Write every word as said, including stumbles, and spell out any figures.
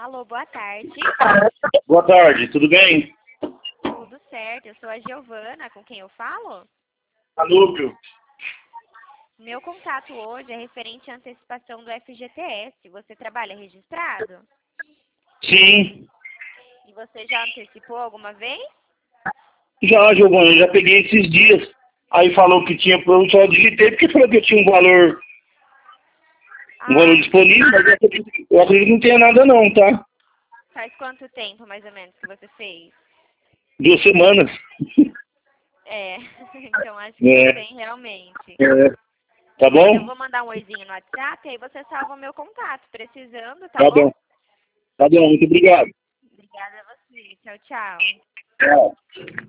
Alô, boa tarde. Boa tarde, tudo bem? Tudo certo, eu sou a Giovana, com quem eu falo? Anúbio. Meu contato hoje é referente à antecipação do F G T S. Você trabalha registrado? Sim. E você já antecipou alguma vez? Já, Giovana, já peguei esses dias. Aí falou que tinha, eu só digitei porque falou que eu tinha um valor, um Ah, valor disponível, mas eu acredito, eu acredito que não tenha nada não, tá? faz quanto tempo, mais ou menos, que você fez? Duas semanas. É, então acho que não É, tem realmente. é. Tá Mas eu bom? vou mandar um oizinho no WhatsApp e aí você salva o meu contato, precisando, tá Tá bom? bom. Tá bom, muito obrigado. Obrigada a você. Tchau, tchau. Tchau.